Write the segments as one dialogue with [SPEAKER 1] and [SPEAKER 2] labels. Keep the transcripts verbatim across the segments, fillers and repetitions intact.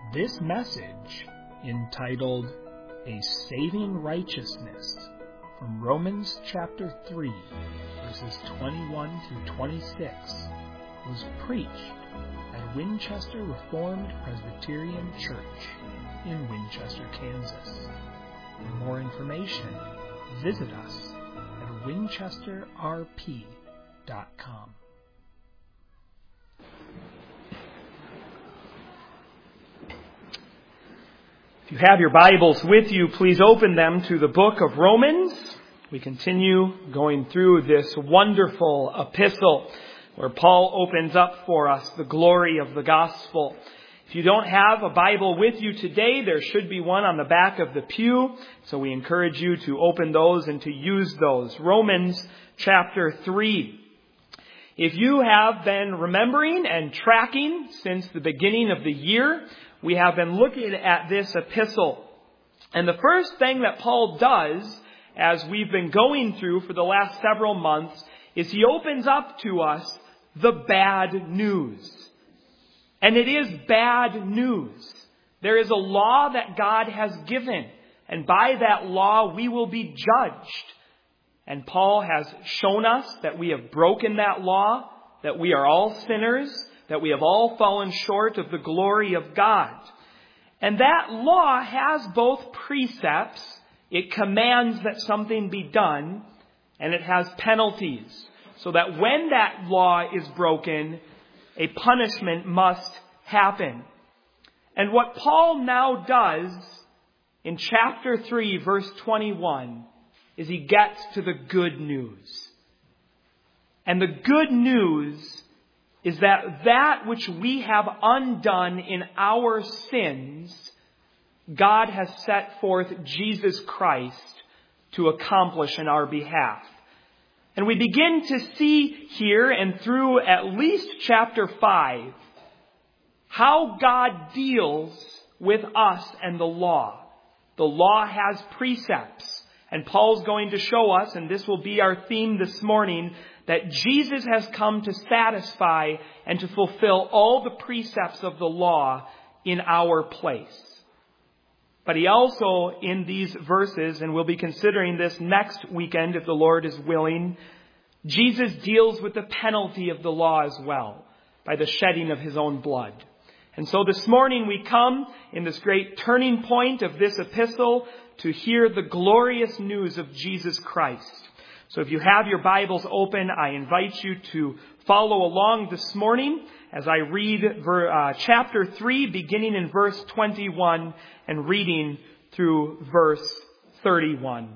[SPEAKER 1] This message, entitled A Saving Righteousness, from Romans chapter three, verses twenty-one through twenty-six, was preached at Winchester Reformed Presbyterian Church in Winchester, Kansas. For more information, visit us at winchester r p dot com. If you have your Bibles with you, please open them to the book of Romans. We continue going through this wonderful epistle where Paul opens up for us the glory of the gospel. If you don't have a Bible with you today, there should be one on the back of the pew. So we encourage you to open those and to use those. Romans chapter three. If you have been remembering and tracking since the beginning of the year, we have been looking at this epistle. And the first thing that Paul does, as we've been going through for the last several months, is he opens up to us the bad news. And it is bad news. There is a law that God has given, and by that law we will be judged. And Paul has shown us that we have broken that law, that we are all sinners, that we have all fallen short of the glory of God. And that law has both precepts, it commands that something be done, and it has penalties, so that when that law is broken, a punishment must happen. And what Paul now does in chapter three, verse twenty-one, is he gets to the good news. And the good news is that that which we have undone in our sins, God has set forth Jesus Christ to accomplish in our behalf. And we begin to see here and through at least chapter five, how God deals with us and the law. The law has precepts. And Paul's going to show us, and this will be our theme this morning, that Jesus has come to satisfy and to fulfill all the precepts of the law in our place. But he also, in these verses, and we'll be considering this next weekend if the Lord is willing, Jesus deals with the penalty of the law as well, by the shedding of his own blood. And so this morning we come in this great turning point of this epistle to hear the glorious news of Jesus Christ. So if you have your Bibles open, I invite you to follow along this morning as I read uh, chapter three, beginning in verse twenty-one and reading through verse thirty-one.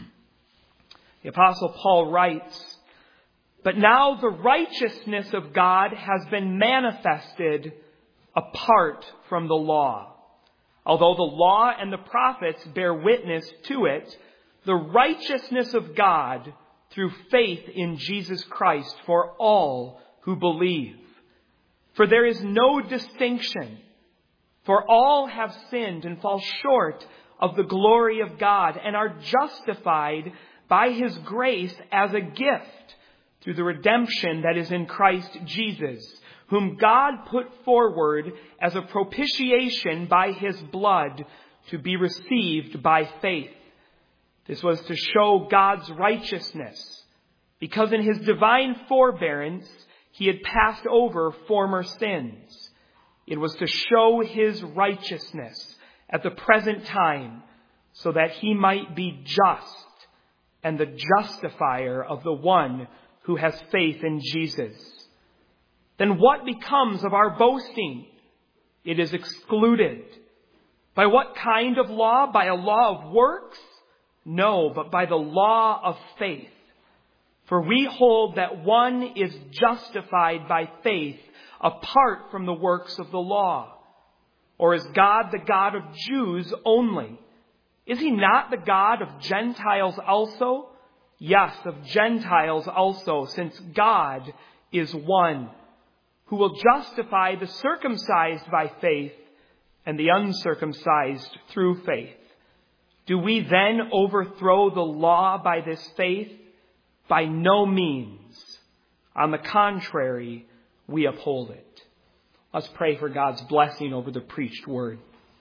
[SPEAKER 1] The Apostle Paul writes, "But now the righteousness of God has been manifested apart from the law. Although the law and the prophets bear witness to it, the righteousness of God through faith in Jesus Christ for all who believe. For there is no distinction, for all have sinned and fall short of the glory of God and are justified by his grace as a gift through the redemption that is in Christ Jesus, whom God put forward as a propitiation by his blood to be received by faith. This was to show God's righteousness, because in his divine forbearance he had passed over former sins. It was to show his righteousness at the present time, so that he might be just and the justifier of the one who has faith in Jesus. Then what becomes of our boasting? It is excluded. By what kind of law? By a law of works? No, but by the law of faith. For we hold that one is justified by faith apart from the works of the law. Or is God the God of Jews only? Is he not the God of Gentiles also? Yes, of Gentiles also, since God is one, who will justify the circumcised by faith and the uncircumcised through faith. Do we then overthrow the law by this faith? By no means. On the contrary, we uphold it. Let's pray for God's blessing over the preached word.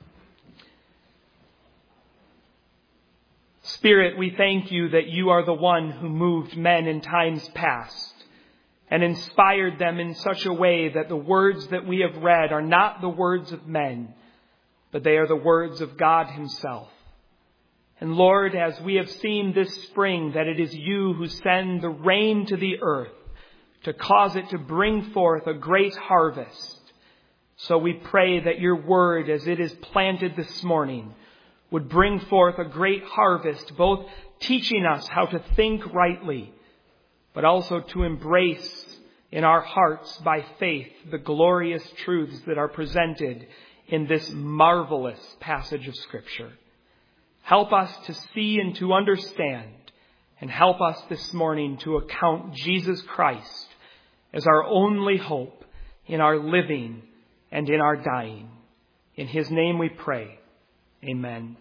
[SPEAKER 1] Spirit, we thank you that you are the one who moved men in times past and inspired them in such a way that the words that we have read are not the words of men, but they are the words of God himself. And Lord, as we have seen this spring, that it is you who send the rain to the earth to cause it to bring forth a great harvest. So we pray that your word, as it is planted this morning, would bring forth a great harvest, both teaching us how to think rightly, but also to embrace in our hearts by faith the glorious truths that are presented in this marvelous passage of Scripture. Help us to see and to understand, and help us this morning to account Jesus Christ as our only hope in our living and in our dying. In his name we pray. Amen.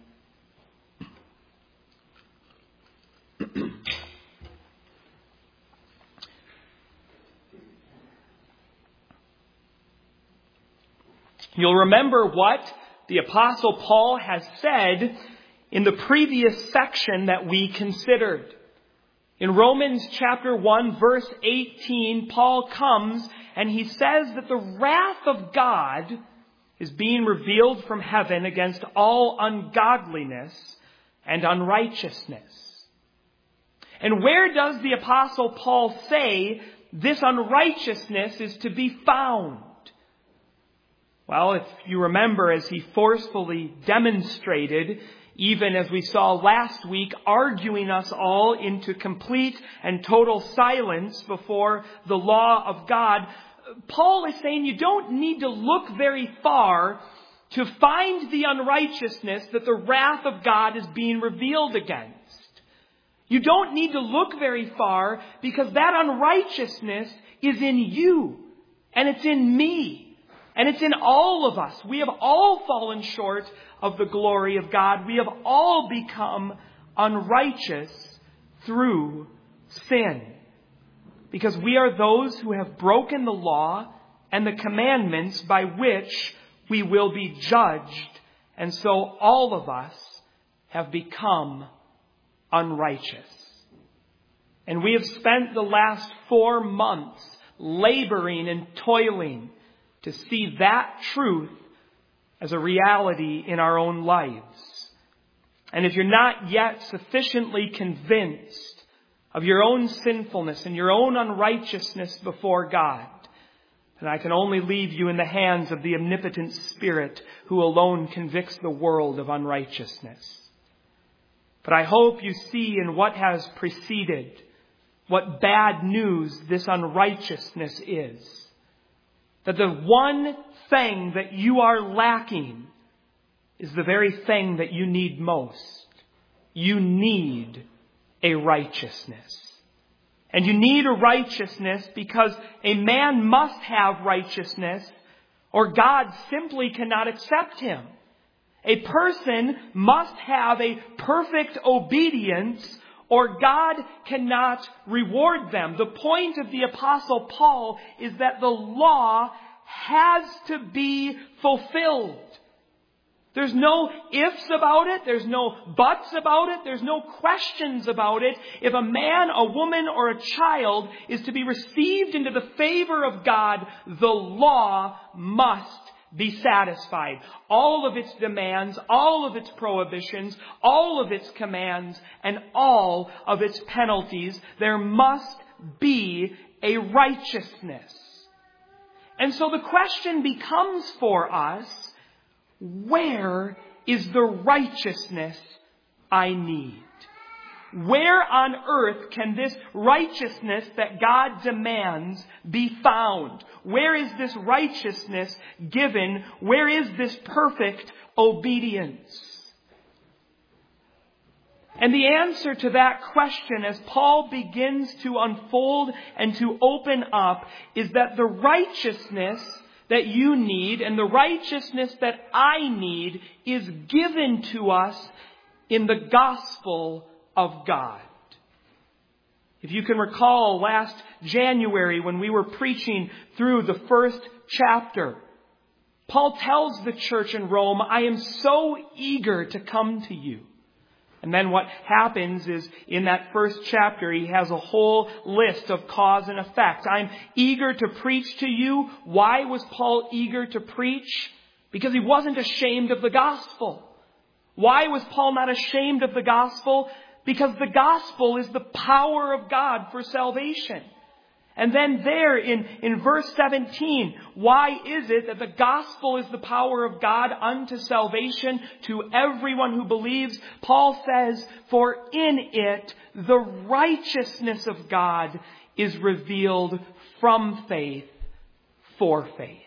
[SPEAKER 1] You'll remember what the Apostle Paul has said in the previous section that we considered. In Romans chapter one, verse eighteen, Paul comes and he says that the wrath of God is being revealed from heaven against all ungodliness and unrighteousness. And where does the Apostle Paul say this unrighteousness is to be found? Well, if you remember, as he forcefully demonstrated, even as we saw last week, arguing us all into complete and total silence before the law of God, Paul is saying you don't need to look very far to find the unrighteousness that the wrath of God is being revealed against. You don't need to look very far because that unrighteousness is in you and it's in me and it's in all of us. We have all fallen short of the glory of God. We have all become unrighteous through sin. Because we are those who have broken the law and the commandments by which we will be judged. And so all of us have become unrighteous. And we have spent the last four months laboring and toiling to see that truth as a reality in our own lives. And if you're not yet sufficiently convinced of your own sinfulness and your own unrighteousness before God, and I can only leave you in the hands of the omnipotent Spirit who alone convicts the world of unrighteousness. But I hope you see in what has preceded what bad news this unrighteousness is. That the one thing that you are lacking is the very thing that you need most. You need a righteousness. And you need a righteousness because a man must have righteousness or God simply cannot accept him. A person must have a perfect obedience or God cannot reward them. The point of the Apostle Paul is that the law has to be fulfilled. There's no ifs about it. There's no buts about it. There's no questions about it. If a man, a woman, or a child is to be received into the favor of God, the law must be satisfied. All of its demands, all of its prohibitions, all of its commands, and all of its penalties. There must be a righteousness. And so the question becomes for us, where is the righteousness I need? Where on earth can this righteousness that God demands be found? Where is this righteousness given? Where is this perfect obedience? And the answer to that question, as Paul begins to unfold and to open up, is that the righteousness that you need and the righteousness that I need is given to us in the gospel of God. If you can recall last January when we were preaching through the first chapter Paul tells the church in Rome, I am so eager to come to you. And then what happens is in that first chapter, he has a whole list of cause and effect. I'm eager to preach to you. Why was Paul eager to preach? Because he wasn't ashamed of the gospel. Why was Paul not ashamed of the gospel? Because the gospel is the power of God for salvation. And then there in, in verse seventeen, why is it that the gospel is the power of God unto salvation to everyone who believes? Paul says, for in it the righteousness of God is revealed from faith for faith.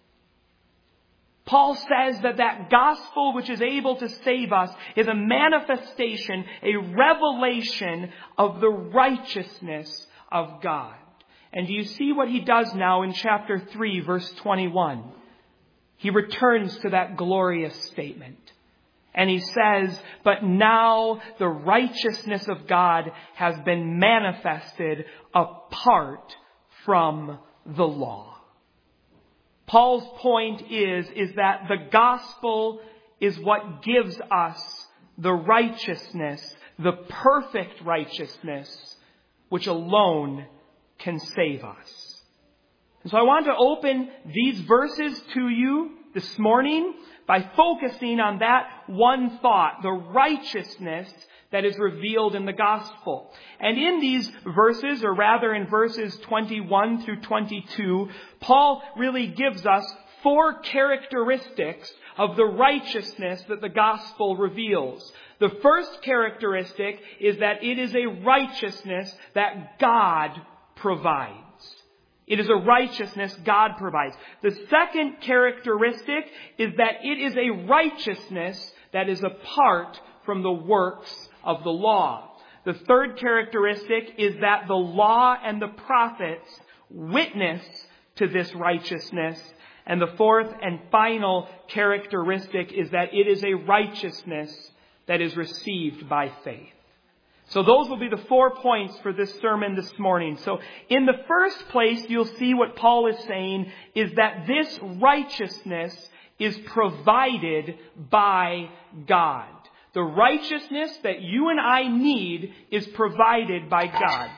[SPEAKER 1] Paul says that that gospel which is able to save us is a manifestation, a revelation of the righteousness of God. And do you see what he does now in chapter three, verse twenty-one? He returns to that glorious statement. And he says, but now the righteousness of God has been manifested apart from the law. Paul's point is, is that the gospel is what gives us the righteousness, the perfect righteousness, which alone can save us. And so I want to open these verses to you this morning by focusing on that one thought, the righteousness that is revealed in the gospel. And in these verses, or rather in verses twenty-one through twenty-two, Paul really gives us four characteristics of the righteousness that the gospel reveals. The first characteristic is that it is a righteousness that God provides. It is a righteousness God provides. The second characteristic is that it is a righteousness that is apart from the works of the law. The third characteristic is that the law and the prophets witness to this righteousness. And the fourth and final characteristic is that it is a righteousness that is received by faith. So those will be the four points for this sermon this morning. So in the first place, you'll see what Paul is saying is that this righteousness is provided by God. The righteousness that you and I need is provided by God.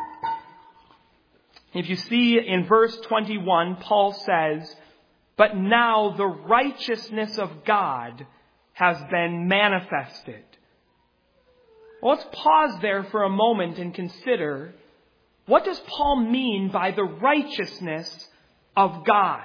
[SPEAKER 1] If you see in verse twenty-one, Paul says, but now the righteousness of God has been manifested. Well, let's pause there for a moment and consider, what does Paul mean by the righteousness of God?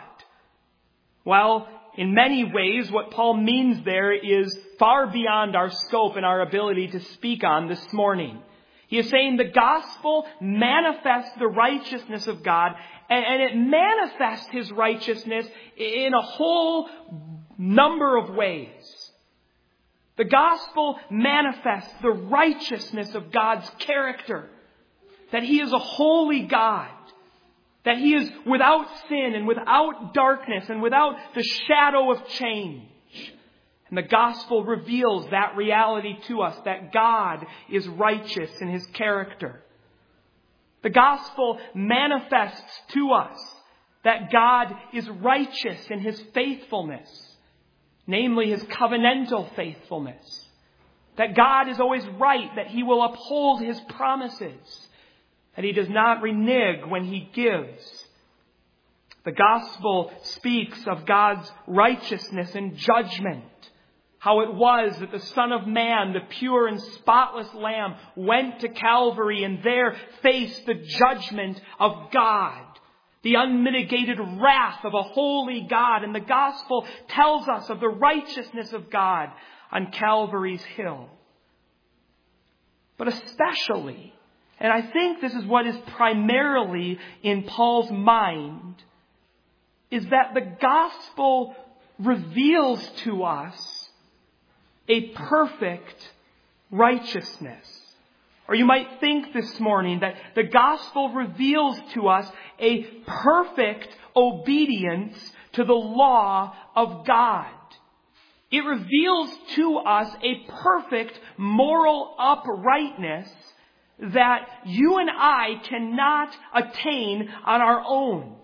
[SPEAKER 1] Well, in many ways, what Paul means there is far beyond our scope and our ability to speak on this morning. He is saying the gospel manifests the righteousness of God, and, and it manifests his righteousness in a whole number of ways. The gospel manifests the righteousness of God's character, that he is a holy God, that he is without sin and without darkness and without the shadow of change. And the gospel reveals that reality to us, that God is righteous in his character. The gospel manifests to us that God is righteous in his faithfulness, namely his covenantal faithfulness. That God is always right, that he will uphold his promises, that he does not renege when he gives. The gospel speaks of God's righteousness and judgment. How it was that the Son of Man, the pure and spotless Lamb, went to Calvary and there faced the judgment of God, the unmitigated wrath of a holy God. And the gospel tells us of the righteousness of God on Calvary's hill. But especially, and I think this is what is primarily in Paul's mind, is that the gospel reveals to us a perfect righteousness. Or you might think this morning that the gospel reveals to us a perfect obedience to the law of God. It reveals to us a perfect moral uprightness that you and I cannot attain on our own.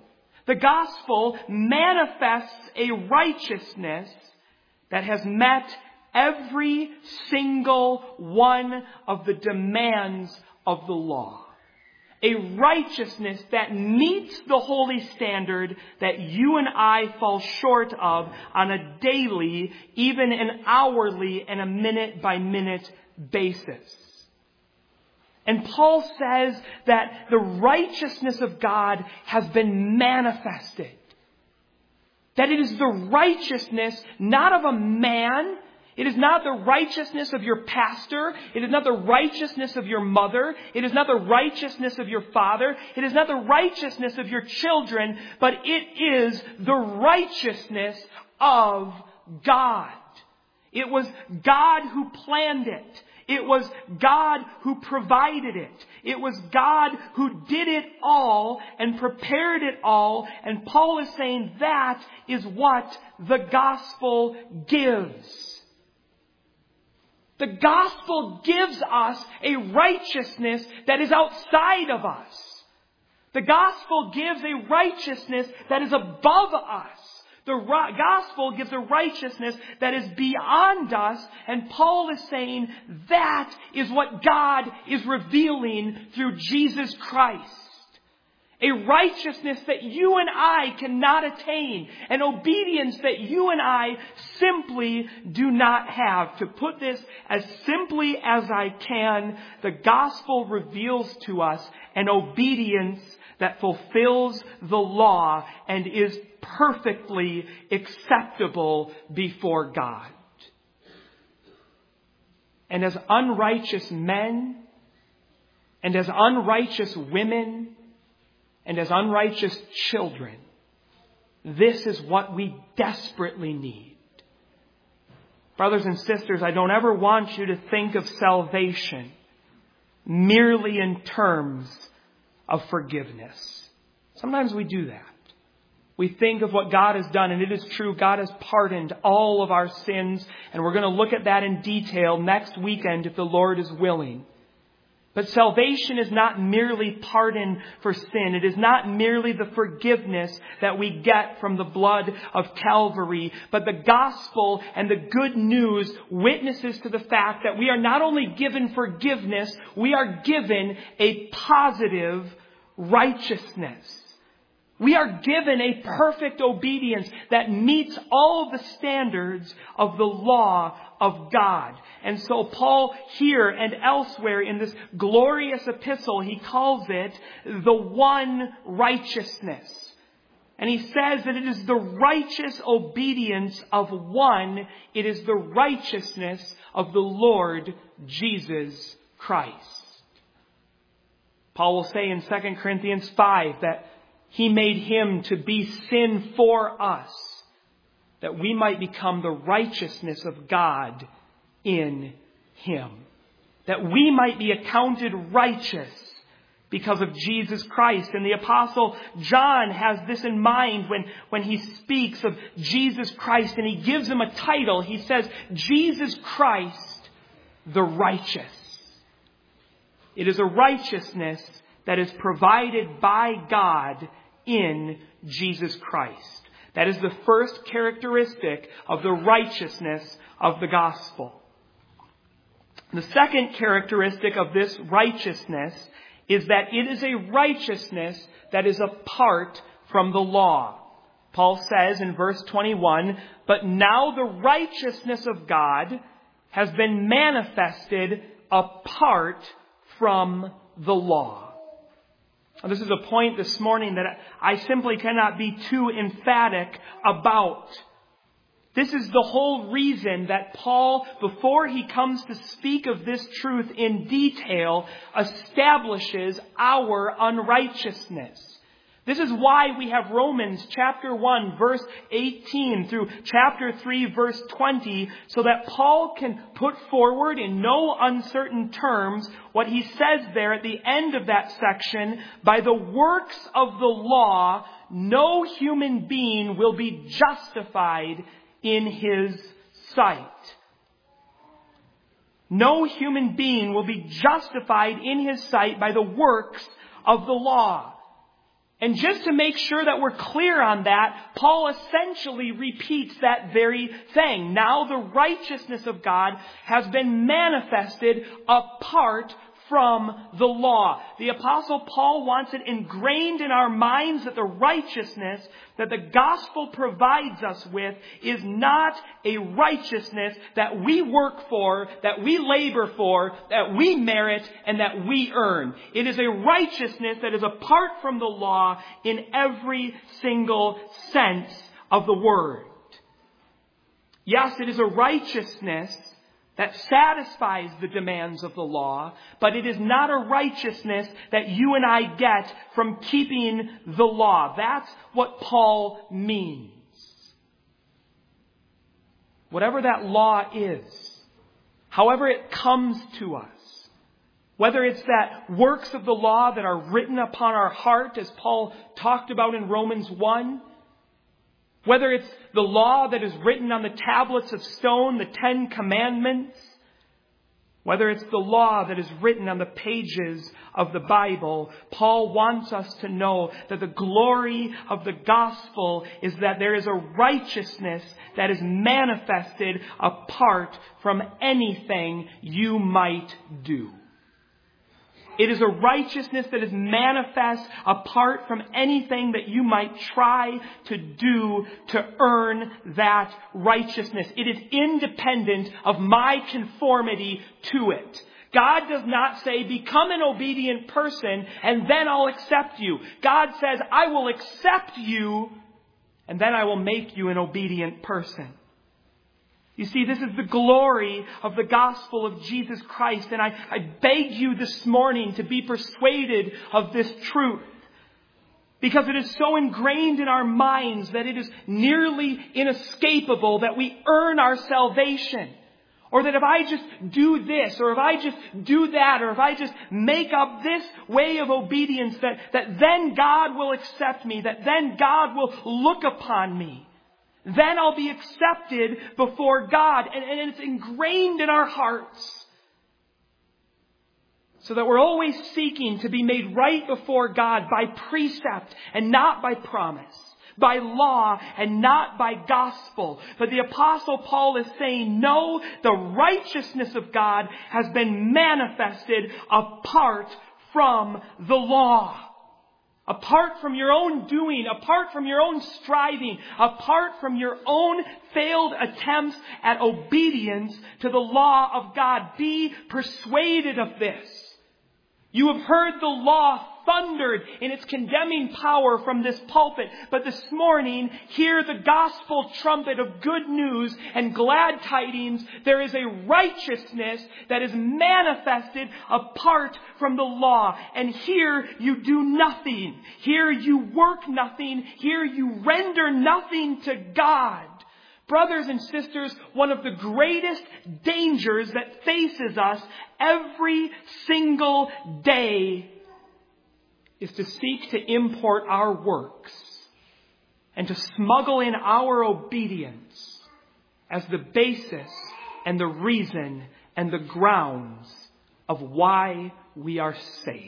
[SPEAKER 1] The gospel manifests a righteousness that has met every single one of the demands of the law. A righteousness that meets the holy standard that you and I fall short of on a daily, even an hourly, and a minute-by-minute basis. And Paul says that the righteousness of God has been manifested. That it is the righteousness not of a man. It is not the righteousness of your pastor. It is not the righteousness of your mother. It is not the righteousness of your father. It is not the righteousness of your children. But it is the righteousness of God. It was God who planned it. It was God who provided it. It was God who did it all and prepared it all. And Paul is saying that is what the gospel gives. The gospel gives us a righteousness that is outside of us. The gospel gives a righteousness that is above us. The gospel gives a righteousness that is beyond us. And Paul is saying that is what God is revealing through Jesus Christ. A righteousness that you and I cannot attain. An obedience that you and I simply do not have. To put this as simply as I can, the gospel reveals to us an obedience that fulfills the law and is perfectly acceptable before God. And as unrighteous men, and as unrighteous women, and as unrighteous children, this is what we desperately need. Brothers and sisters, I don't ever want you to think of salvation merely in terms of forgiveness. Sometimes we do that. We think of what God has done, and it is true, God has pardoned all of our sins, and we're going to look at that in detail next weekend if the Lord is willing. But salvation is not merely pardon for sin. It is not merely the forgiveness that we get from the blood of Calvary. But the gospel and the good news witnesses to the fact that we are not only given forgiveness, we are given a positive righteousness. We are given a perfect obedience that meets all of the standards of the law of God. And so Paul here and elsewhere in this glorious epistle, he calls it the one righteousness. And he says that it is the righteous obedience of one. It is the righteousness of the Lord Jesus Christ. Paul will say in Second Corinthians five that He made Him to be sin for us, that we might become the righteousness of God in Him. That we might be accounted righteous because of Jesus Christ. And the Apostle John has this in mind when, when he speaks of Jesus Christ, and he gives Him a title. He says, Jesus Christ, the righteous. It is a righteousness that is provided by God in Jesus Christ. That is the first characteristic of the righteousness of the gospel. The second characteristic of this righteousness is that it is a righteousness that is apart from the law. Paul says in verse twenty-one, "But now the righteousness of God has been manifested apart from the law." Now, this is a point this morning that I simply cannot be too emphatic about. This is the whole reason that Paul, before he comes to speak of this truth in detail, establishes our unrighteousness. This is why we have Romans chapter one, verse eighteen through chapter three, verse twenty, so that Paul can put forward in no uncertain terms what he says there at the end of that section. By the works of the law, no human being will be justified in his sight. No human being will be justified in his sight by the works of the law. And just to make sure that we're clear on that, Paul essentially repeats that very thing. Now the righteousness of God has been manifested apart from the law. The Apostle Paul wants it ingrained in our minds that the righteousness that the gospel provides us with is not a righteousness that we work for, that we labor for, that we merit, and that we earn. It is a righteousness that is apart from the law in every single sense of the word. Yes, it is a righteousness that satisfies the demands of the law, but it is not a righteousness that you and I get from keeping the law. That's what Paul means. Whatever that law is, however it comes to us, whether it's that works of the law that are written upon our heart, as Paul talked about in Romans one, whether it's the law that is written on the tablets of stone, the Ten Commandments, whether it's the law that is written on the pages of the Bible, Paul wants us to know that the glory of the gospel is that there is a righteousness that is manifested apart from anything you might do. It is a righteousness that is manifest apart from anything that you might try to do to earn that righteousness. It is independent of my conformity to it. God does not say, become an obedient person and then I'll accept you. God says, I will accept you and then I will make you an obedient person. You see, this is the glory of the gospel of Jesus Christ. And I, I beg you this morning to be persuaded of this truth. Because it is so ingrained in our minds that it is nearly inescapable that we earn our salvation. Or that if I just do this, or if I just do that, or if I just make up this way of obedience, that, that then God will accept me, that then God will look upon me. Then I'll be accepted before God. And, and it's ingrained in our hearts. So that we're always seeking to be made right before God by precept and not by promise. By law and not by gospel. But the Apostle Paul is saying, no, the righteousness of God has been manifested apart from the law. Apart from your own doing, apart from your own striving, apart from your own failed attempts at obedience to the law of God. Be persuaded of this. You have heard the law thundered in its condemning power from this pulpit. But this morning, hear the gospel trumpet of good news and glad tidings. There is a righteousness that is manifested apart from the law. And here you do nothing. Here you work nothing. Here you render nothing to God. Brothers and sisters, one of the greatest dangers that faces us every single day is to seek to import our works and to smuggle in our obedience as the basis and the reason and the grounds of why we are saved.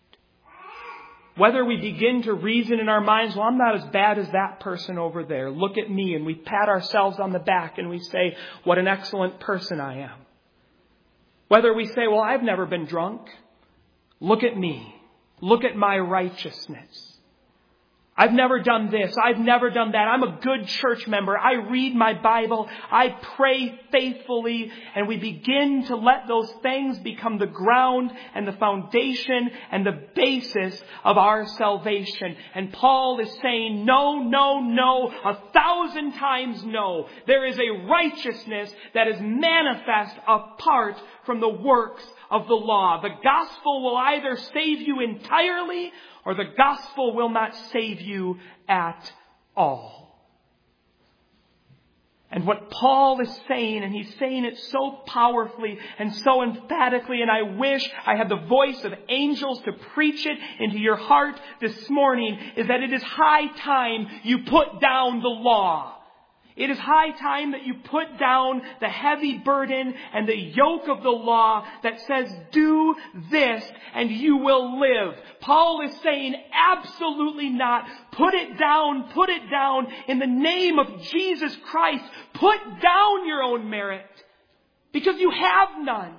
[SPEAKER 1] Whether we begin to reason in our minds, well, I'm not as bad as that person over there. Look at me. And we pat ourselves on the back and we say, what an excellent person I am. Whether we say, well, I've never been drunk. Look at me. Look at my righteousness. I've never done this. I've never done that. I'm a good church member. I read my Bible. I pray faithfully. And we begin to let those things become the ground and the foundation and the basis of our salvation. And Paul is saying, no, no, no, a thousand times no. There is a righteousness that is manifest apart from the works of the law. The gospel will either save you entirely or the gospel will not save you at all. And what Paul is saying, and he's saying it so powerfully and so emphatically, and I wish I had the voice of angels to preach it into your heart this morning, is that it is high time you put down the law. It is high time that you put down the heavy burden and the yoke of the law that says, do this and you will live. Paul is saying, absolutely not. Put it down, put it down in the name of Jesus Christ. Put down your own merit because you have none.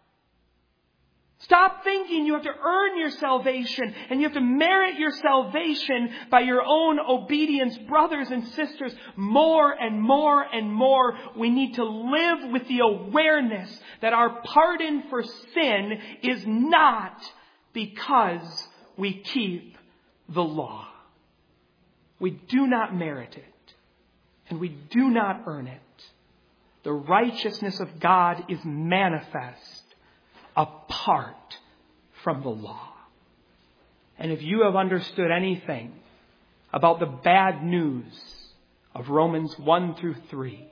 [SPEAKER 1] Stop thinking you have to earn your salvation and you have to merit your salvation by your own obedience. Brothers and sisters, more and more and more, we need to live with the awareness that our pardon for sin is not because we keep the law. We do not merit it, and we do not earn it. The righteousness of God is manifest apart from the law. And if you have understood anything about the bad news of Romans one through three,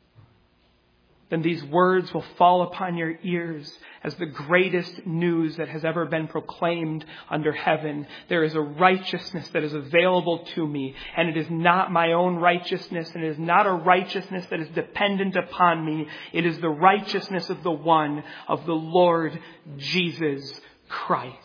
[SPEAKER 1] then these words will fall upon your ears as the greatest news that has ever been proclaimed under heaven. There is a righteousness that is available to me, and it is not my own righteousness, and it is not a righteousness that is dependent upon me. It is the righteousness of the one, of the Lord Jesus Christ.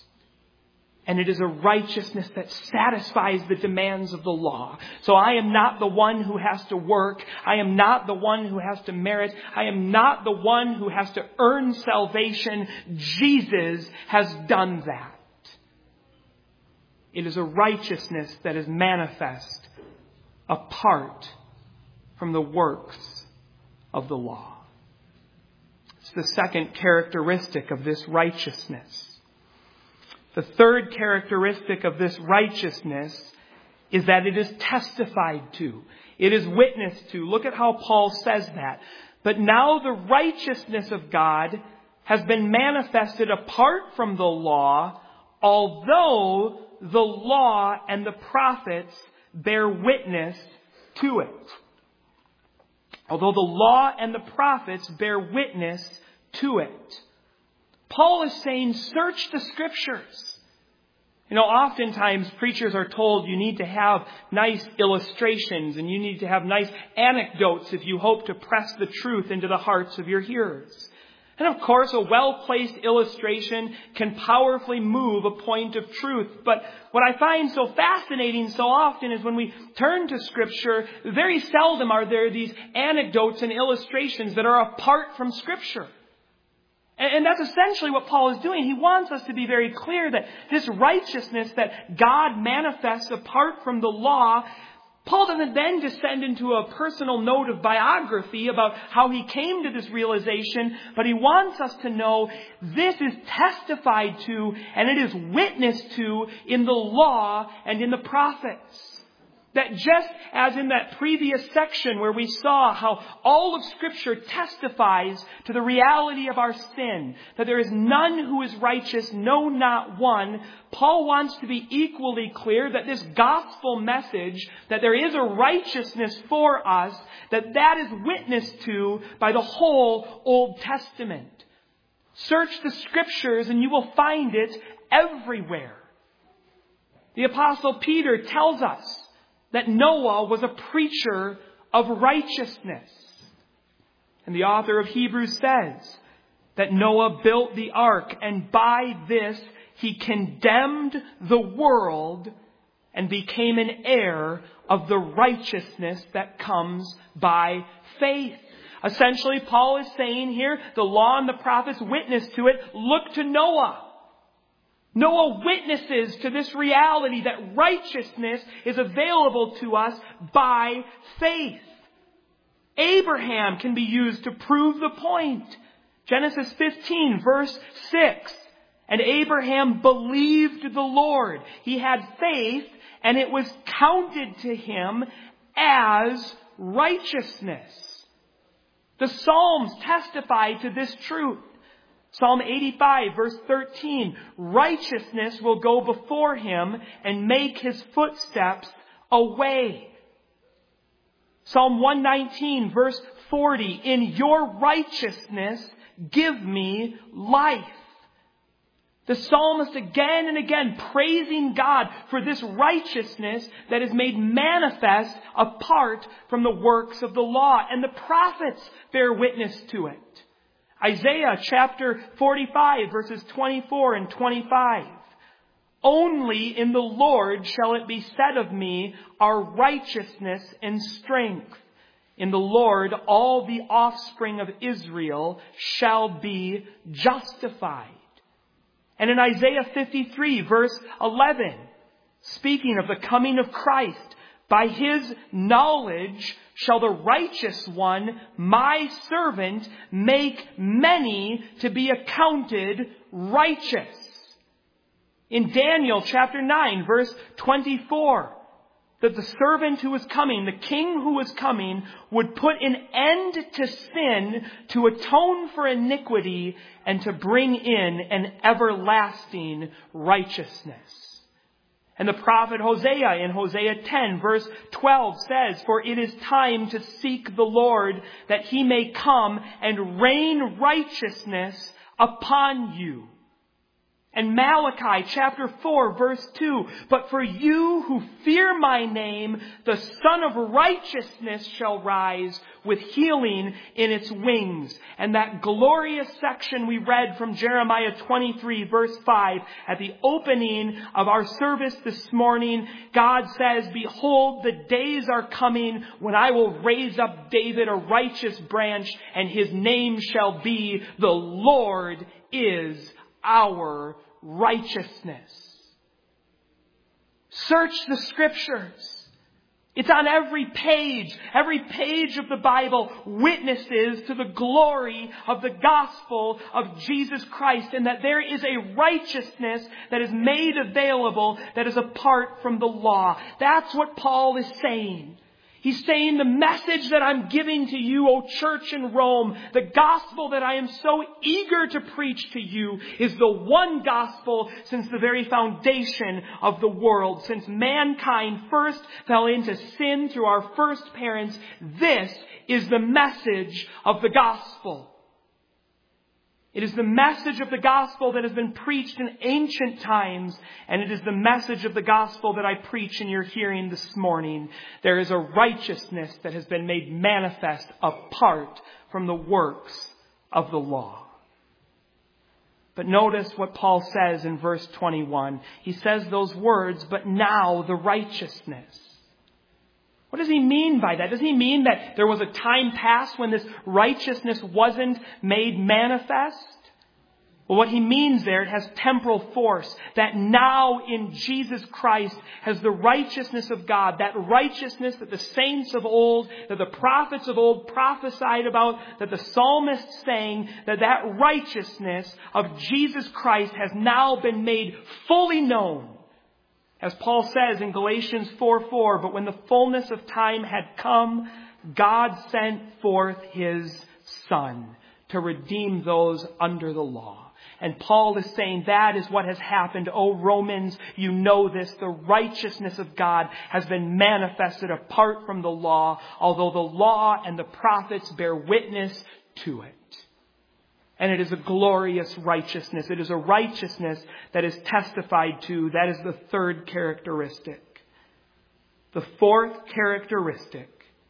[SPEAKER 1] And it is a righteousness that satisfies the demands of the law. So I am not the one who has to work. I am not the one who has to merit. I am not the one who has to earn salvation. Jesus has done that. It is a righteousness that is manifest apart from the works of the law. It's the second characteristic of this righteousness. The third characteristic of this righteousness is that it is testified to. It is witnessed to. Look at how Paul says that. But now the righteousness of God has been manifested apart from the law, although the law and the prophets bear witness to it. Although the law and the prophets bear witness to it. Paul is saying, search the Scriptures. You know, oftentimes preachers are told you need to have nice illustrations and you need to have nice anecdotes if you hope to press the truth into the hearts of your hearers. And of course, a well-placed illustration can powerfully move a point of truth. But what I find so fascinating so often is when we turn to Scripture, very seldom are there these anecdotes and illustrations that are apart from Scripture. And that's essentially what Paul is doing. He wants us to be very clear that this righteousness that God manifests apart from the law, Paul doesn't then descend into a personal note of biography about how he came to this realization, but he wants us to know this is testified to and it is witnessed to in the law and in the prophets. That just as in that previous section where we saw how all of Scripture testifies to the reality of our sin, that there is none who is righteous, no, not one, Paul wants to be equally clear that this gospel message, that there is a righteousness for us, that that is witnessed to by the whole Old Testament. Search the Scriptures and you will find it everywhere. The Apostle Peter tells us that Noah was a preacher of righteousness. And the author of Hebrews says that Noah built the ark, and by this he condemned the world and became an heir of the righteousness that comes by faith. Essentially, Paul is saying here, the law and the prophets witness to it. Look to Noah. Noah witnesses to this reality that righteousness is available to us by faith. Abraham can be used to prove the point. Genesis fifteen, verse six. And Abraham believed the Lord. He had faith, and it was counted to him as righteousness. The Psalms testify to this truth. Psalm eighty-five, verse thirteen, righteousness will go before him and make his footsteps a way. Psalm one nineteen, verse forty, in your righteousness give me life. The psalmist again and again praising God for this righteousness that is made manifest apart from the works of the law. And the prophets bear witness to it. Isaiah chapter forty-five verses twenty-four and twenty-five. Only in the Lord shall it be said of me, our righteousness and strength. In the Lord all the offspring of Israel shall be justified. And in Isaiah fifty-three verse eleven, speaking of the coming of Christ, by his knowledge shall the righteous one, my servant, make many to be accounted righteous. In Daniel chapter nine verse twenty-four, that the servant who was coming, the king who was coming, would put an end to sin, to atone for iniquity, and to bring in an everlasting righteousness. And the prophet Hosea in Hosea ten verse twelve says, for it is time to seek the Lord, that he may come and rain righteousness upon you. And Malachi chapter four verse two, but for you who fear my name, the Son of Righteousness shall rise with healing in its wings. And that glorious section we read from Jeremiah twenty-three verse five, at the opening of our service this morning, God says, behold, the days are coming when I will raise up David a righteous branch, and his name shall be, the Lord is our righteousness. Search the scriptures. It's on every page. Every page of the Bible witnesses to the glory of the gospel of Jesus Christ, and that there is a righteousness that is made available that is apart from the law. That's what Paul is saying. He's saying the message that I'm giving to you, O church in Rome, the gospel that I am so eager to preach to you, is the one gospel since the very foundation of the world. Since mankind first fell into sin through our first parents, this is the message of the gospel. It is the message of the gospel that has been preached in ancient times, and it is the message of the gospel that I preach in your hearing this morning. There is a righteousness that has been made manifest apart from the works of the law. But notice what Paul says in verse twenty-one. He says those words, but now the righteousness. What does he mean by that? Does he mean that there was a time past when this righteousness wasn't made manifest? Well, what he means there, it has temporal force. That now in Jesus Christ has the righteousness of God, that righteousness that the saints of old, that the prophets of old prophesied about, that the psalmist sang, that that righteousness of Jesus Christ has now been made fully known. As Paul says in Galatians four four, but when the fullness of time had come, God sent forth his Son to redeem those under the law. And Paul is saying that is what has happened. Oh, Romans, you know this. The righteousness of God has been manifested apart from the law, although the law and the prophets bear witness to it. And it is a glorious righteousness. It is a righteousness that is testified to. That is the third characteristic. The fourth characteristic.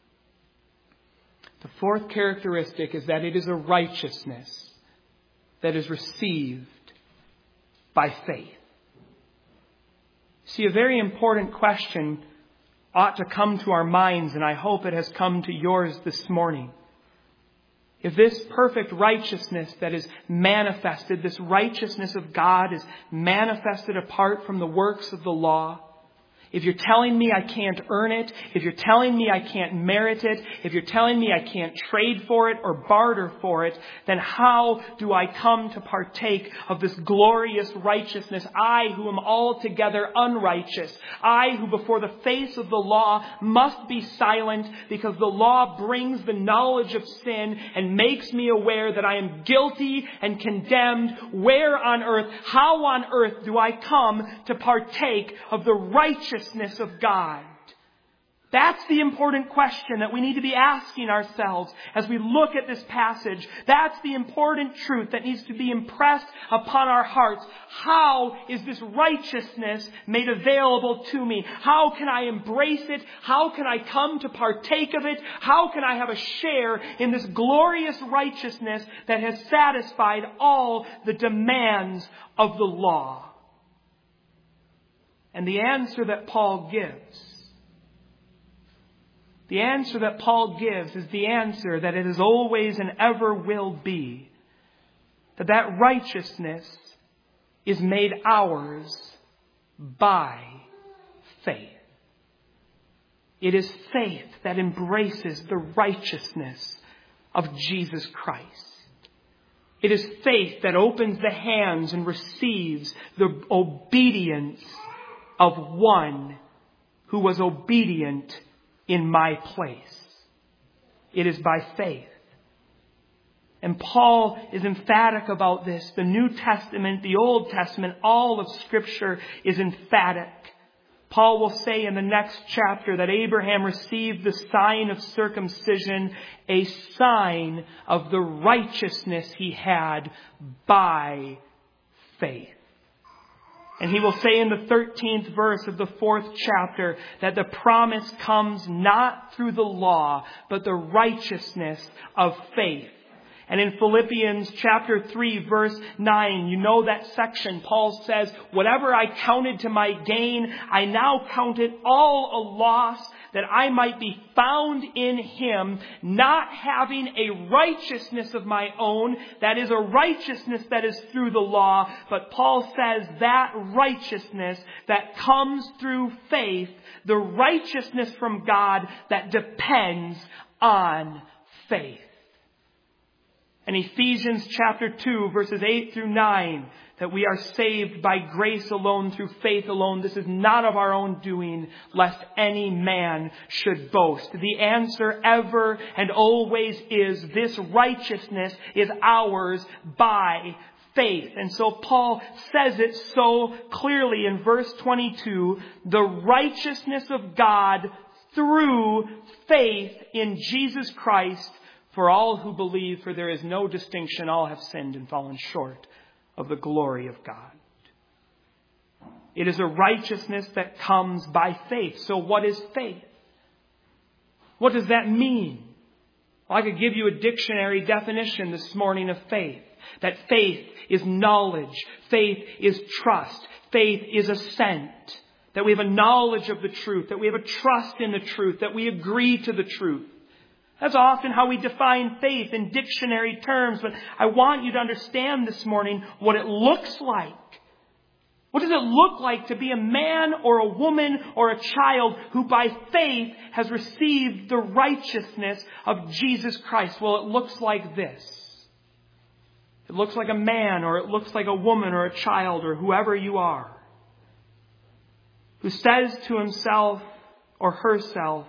[SPEAKER 1] The fourth characteristic is that it is a righteousness that is received by faith. See, a very important question ought to come to our minds, and I hope it has come to yours this morning. If this perfect righteousness that is manifested, this righteousness of God is manifested apart from the works of the law, if you're telling me I can't earn it, if you're telling me I can't merit it, if you're telling me I can't trade for it or barter for it, then how do I come to partake of this glorious righteousness? I who am altogether unrighteous, I who before the face of the law must be silent because the law brings the knowledge of sin and makes me aware that I am guilty and condemned. Where on earth, how on earth do I come to partake of the righteousness of God? That's the important question that we need to be asking ourselves as we look at this passage. That's the important truth that needs to be impressed upon our hearts. How is this righteousness made available to me? How can I embrace it? How can I come to partake of it? How can I have a share in this glorious righteousness that has satisfied all the demands of the law? And the answer that Paul gives The answer that Paul gives is the answer that it is always and ever will be. That that righteousness is made ours by faith. It is faith that embraces the righteousness of Jesus Christ. It is faith that opens the hands and receives the obedience of one who was obedient in my place. It is by faith. And Paul is emphatic about this. The New Testament, the Old Testament, all of Scripture is emphatic. Paul will say in the next chapter that Abraham received the sign of circumcision, a sign of the righteousness he had by faith. And he will say in the thirteenth verse of the fourth chapter that the promise comes not through the law, but the righteousness of faith. And in Philippians chapter three, verse nine, you know that section. Paul says, whatever I counted to my gain, I now count it all a loss, that I might be found in Him, not having a righteousness of my own, that is a righteousness that is through the law. But Paul says that righteousness that comes through faith, the righteousness from God that depends on faith. And Ephesians chapter two, verses eight through nine, that we are saved by grace alone, through faith alone. This is not of our own doing, lest any man should boast. The answer ever and always is this righteousness is ours by faith. And so Paul says it so clearly in verse twenty-two, the righteousness of God through faith in Jesus Christ for all who believe, for there is no distinction. All have sinned and fallen short of the glory of God. It is a righteousness that comes by faith. So what is faith? What does that mean? Well, I could give you a dictionary definition this morning of faith. That faith is knowledge. Faith is trust. Faith is assent. That we have a knowledge of the truth. That we have a trust in the truth. That we agree to the truth. That's often how we define faith in dictionary terms. But I want you to understand this morning what it looks like. What does it look like to be a man or a woman or a child who by faith has received the righteousness of Jesus Christ? Well, it looks like this. It looks like a man, or it looks like a woman or a child or whoever you are, who says to himself or herself,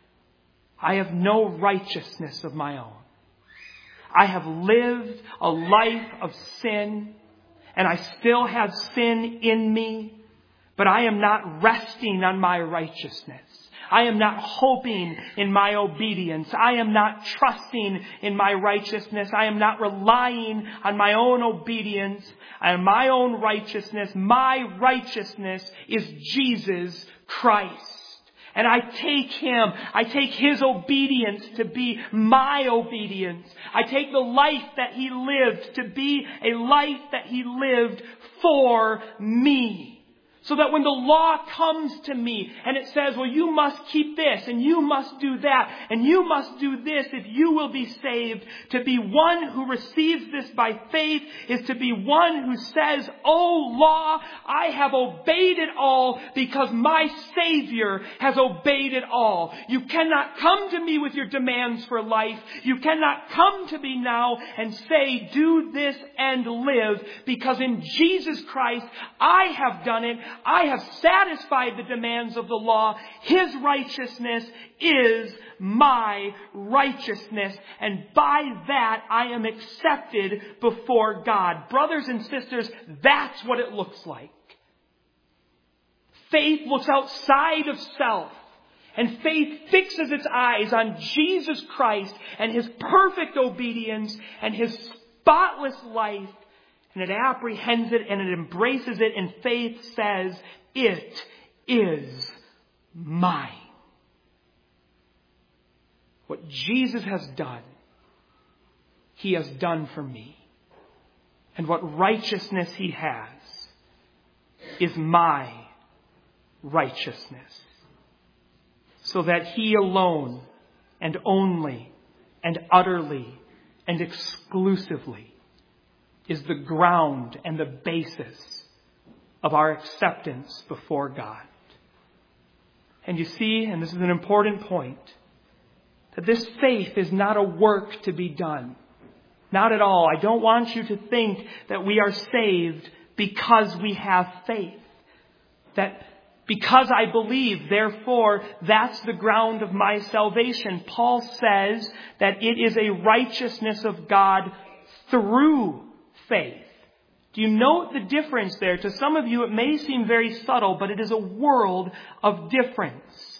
[SPEAKER 1] I have no righteousness of my own. I have lived a life of sin, and I still have sin in me, but I am not resting on my righteousness. I am not hoping in my obedience. I am not trusting in my righteousness. I am not relying on my own obedience and my own righteousness. My righteousness is Jesus Christ. And I take Him, I take His obedience to be my obedience. I take the life that He lived to be a life that He lived for me. So that when the law comes to me and it says, well, you must keep this and you must do that and you must do this if you will be saved, to be one who receives this by faith is to be one who says, oh law, I have obeyed it all because my Savior has obeyed it all. You cannot come to me with your demands for life. You cannot come to me now and say, do this and live, because in Jesus Christ, I have done it. I have satisfied the demands of the law. His righteousness is my righteousness. And by that, I am accepted before God. Brothers and sisters, that's what it looks like. Faith looks outside of self And faith fixes its eyes on Jesus Christ and His perfect obedience and His spotless life. And it apprehends it and it embraces it. And faith says, it is mine. What Jesus has done, He has done for me. And what righteousness He has is my righteousness. So that He alone and only and utterly and exclusively is the ground and the basis of our acceptance before God. And you see, and this is an important point, that this faith is not a work to be done. Not at all. I don't want you to think that we are saved because we have faith. That because I believe, therefore, that's the ground of my salvation. Paul says that it is a righteousness of God through faith. Do you note the difference there? To some of you, it may seem very subtle, but it is a world of difference.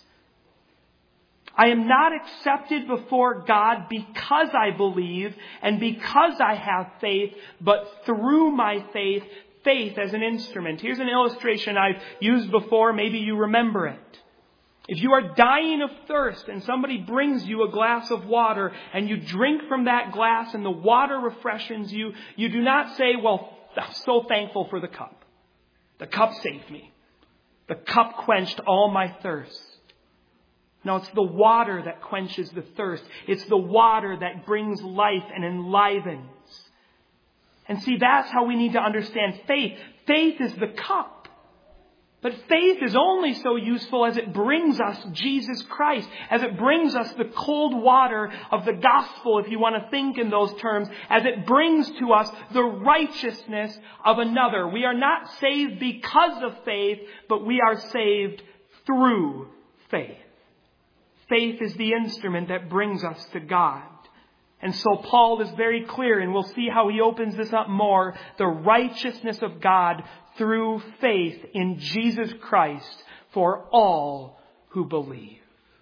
[SPEAKER 1] I am not accepted before God because I believe and because I have faith, but through my faith, faith as an instrument. Here's an illustration I've used before. Maybe you remember it. If you are dying of thirst and somebody brings you a glass of water and you drink from that glass and the water refreshes you, you do not say, well, I'm so thankful for the cup. The cup saved me. The cup quenched all my thirst. No, it's the water that quenches the thirst. It's the water that brings life and enlivens. And see, that's how we need to understand faith. Faith is the cup. But faith is only so useful as it brings us Jesus Christ, as it brings us the cold water of the gospel, if you want to think in those terms, as it brings to us the righteousness of another. We are not saved because of faith, but we are saved through faith. Faith is the instrument that brings us to God. And so Paul is very clear, and we'll see how he opens this up more, the righteousness of God through faith in Jesus Christ for all who believe.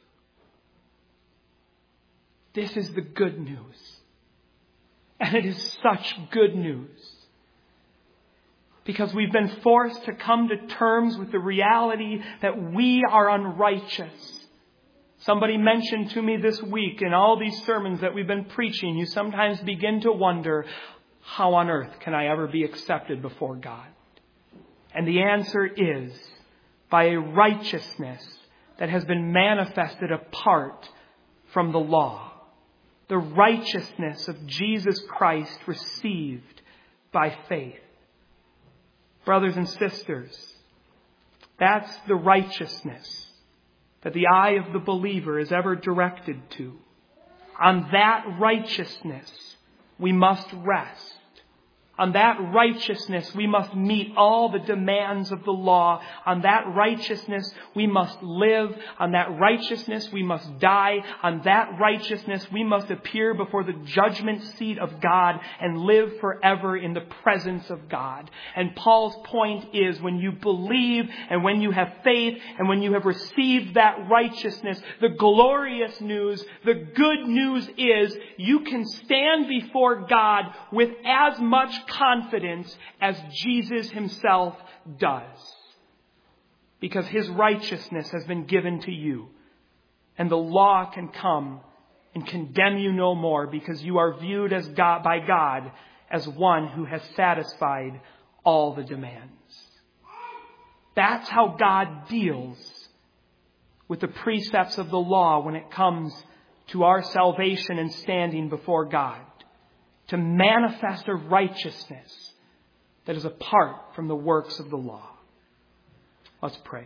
[SPEAKER 1] This is the good news. And it is such good news. Because we've been forced to come to terms with the reality that we are unrighteous. Somebody mentioned to me this week in all these sermons that we've been preaching, you sometimes begin to wonder, how on earth can I ever be accepted before God? And the answer is by a righteousness that has been manifested apart from the law. The righteousness of Jesus Christ received by faith. Brothers and sisters, that's the righteousness that the eye of the believer is ever directed to. On that righteousness, we must rest. On that righteousness, we must meet all the demands of the law. On that righteousness, we must live. On that righteousness, we must die. On that righteousness, we must appear before the judgment seat of God and live forever in the presence of God. And Paul's point is, when you believe and when you have faith and when you have received that righteousness, the glorious news, the good news is you can stand before God with as much confidence as Jesus himself does. Because his righteousness has been given to you. And the law can come and condemn you no more, because you are viewed as God, by God as one who has satisfied all the demands. That's how God deals with the precepts of the law when it comes to our salvation and standing before God. To manifest a righteousness that is apart from the works of the law. Let's pray.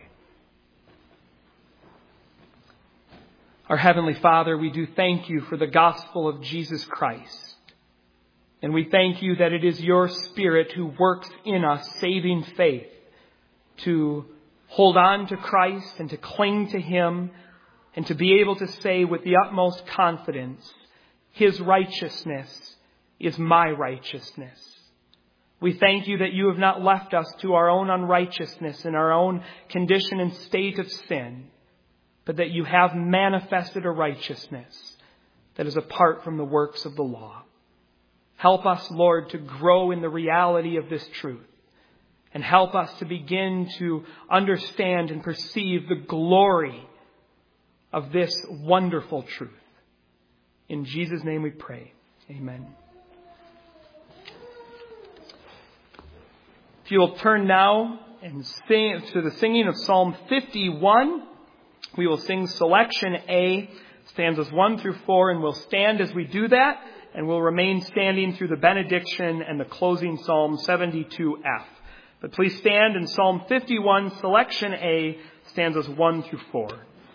[SPEAKER 1] Our Heavenly Father, we do thank you for the gospel of Jesus Christ. And we thank you that it is your Spirit who works in us saving faith to hold on to Christ and to cling to Him and to be able to say with the utmost confidence, His righteousness is my righteousness. We thank you that you have not left us to our own unrighteousness and our own condition and state of sin, but that you have manifested a righteousness that is apart from the works of the law. Help us, Lord, to grow in the reality of this truth. And help us to begin to understand and perceive the glory of this wonderful truth. In Jesus' name we pray. Amen. If you will turn now and sing to the singing of Psalm fifty-one, we will sing selection A, stanzas one through four, and we'll stand as we do that, and we'll remain standing through the benediction and the closing Psalm seventy-two F. But please stand in Psalm fifty-one, selection A, stanzas one through four.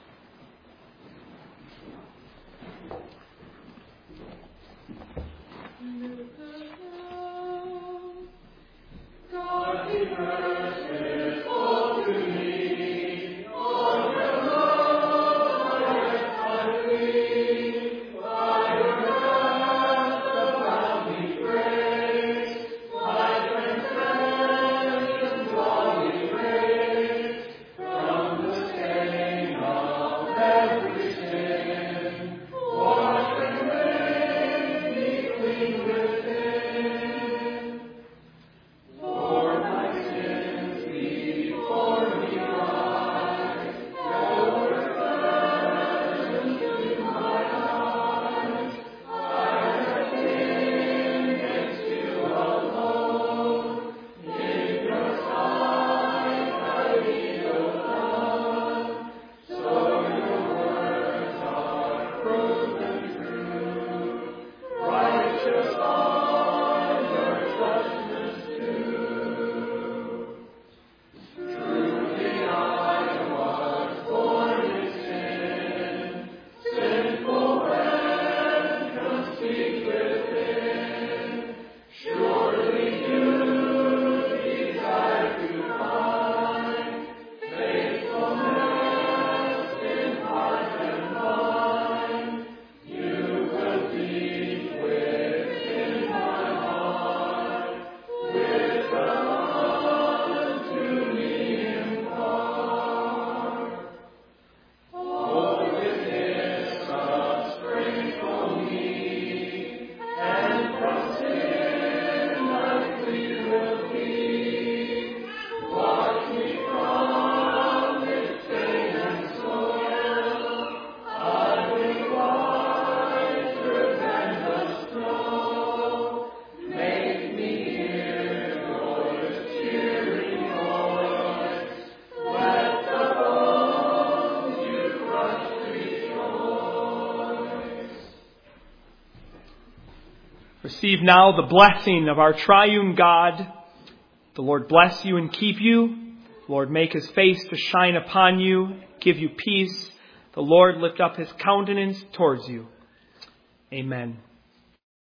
[SPEAKER 1] Receive now the blessing of our triune God. The Lord bless you and keep you. The Lord make his face to shine upon you, give you peace. The Lord lift up his countenance towards you. Amen.